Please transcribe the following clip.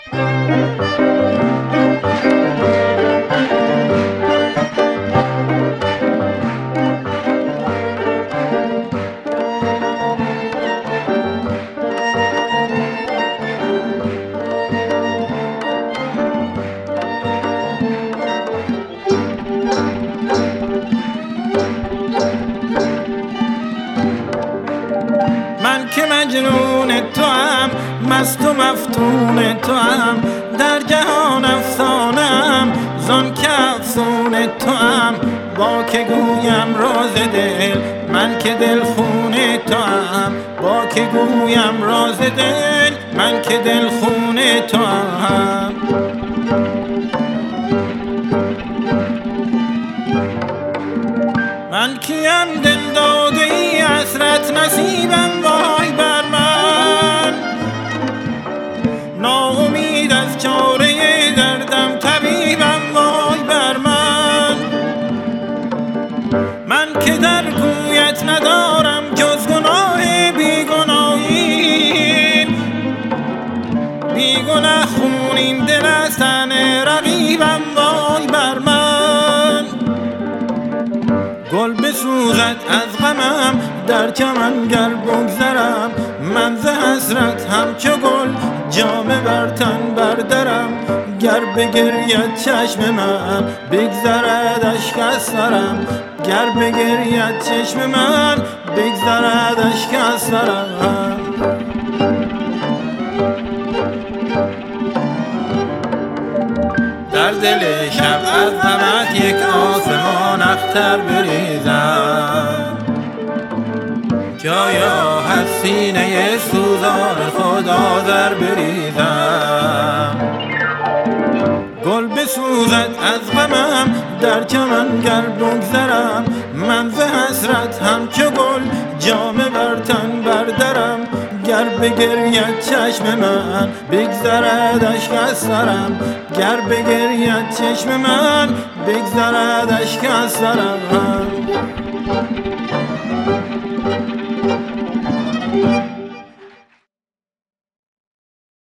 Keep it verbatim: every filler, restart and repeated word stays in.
من که مجنون تو هم، مست و مفتون تو هم، در جهان افسانم زان که افسون تو هم. با که گویم راز دل، من که دل خون تو هم. با که گویم راز دل، من که دل خون تو هم. من کیم دل داده ای حسرت نصیبم وای بر من. ناامید از چاره دردم طبیبم وای بر من. من که در کویت ندارم جز گناه بیگناهی، بیگناه خونین دل از تن رقیبم وای بر من. گل بسوزد از غمم در چمن گر بگذرم، من ز حسرت همچو گل جامه بر تن بردرم. گر بگرید چشم من بگذرد اشک از سرم، گر بگرید چشم من بگذرد اشک از سرم. در دل شب از غمت یک آسمان اختر بریزم، جایا هست سینه سوزان خود آذر بریزم. گل بسوزد از غمم در چمن گر بگذرم، من ز حسرت همچو گل جامه بر تن بردرم. گر بگرید چشم من بگذرد اشک از سرم، گر بگرید چشم من بگذرد اشک از سرم.